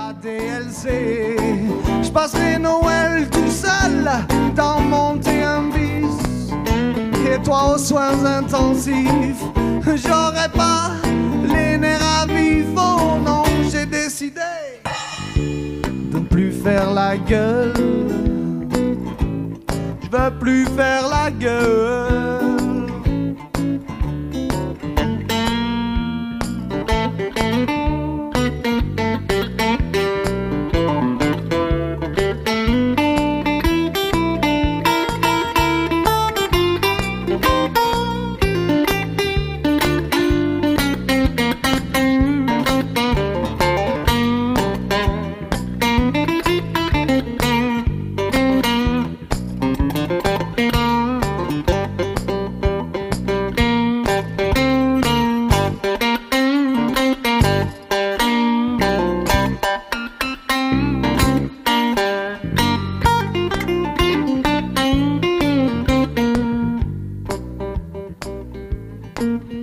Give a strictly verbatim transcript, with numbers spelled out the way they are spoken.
la D L C. Je passerai Noël tout seul dans mon T M bis. Et toi aux soins intensifs, j'aurai pas les nerfs à vif. Oh non, j'ai décidé de ne plus faire la gueule. Je veux plus faire la gueule. Thank you.